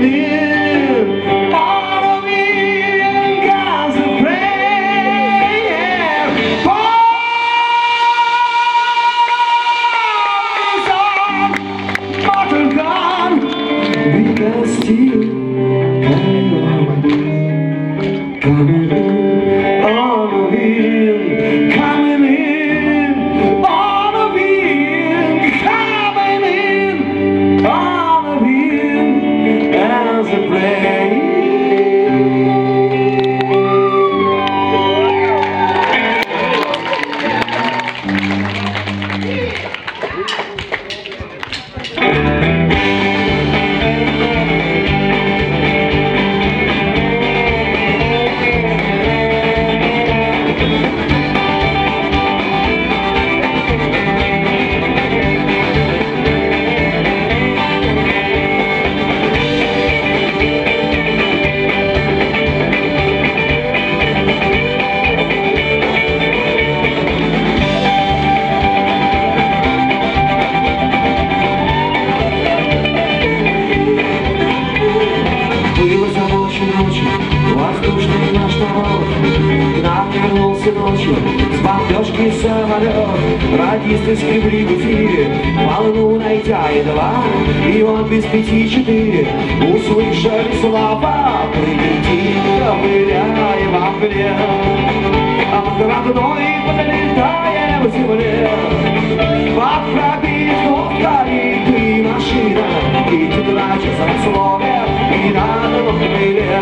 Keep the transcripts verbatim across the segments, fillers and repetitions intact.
Радисты скребли в эфире, волну найдя едва, и он без пяти четыре услышали слова: «Прилети, ковыляя во мгле, от родной подлетая в земле, под пробитым коридой машина, и тетрадь за слове, и на новом крыле.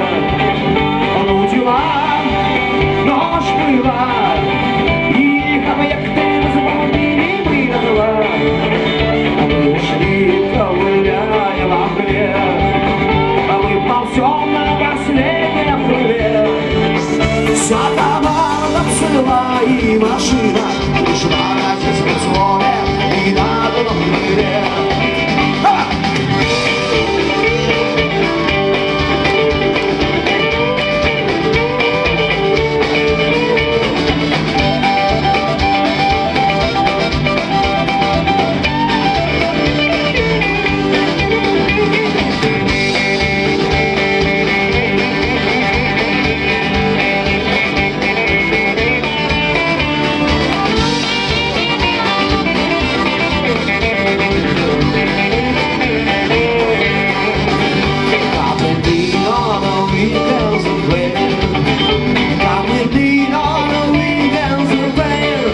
Ну дела, ночь была, их объекты заполнили мы дотла. Мы ушли, ковыляя во мгле, а мы ползем на последнем крыле. Вся команда цела, и машина ушла на чистом слове, и на новом крыле.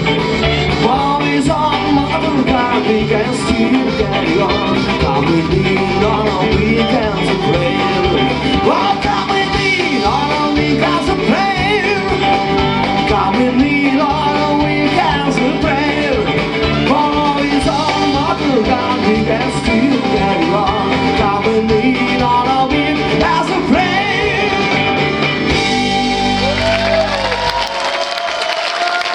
We can still carry on. Come with me.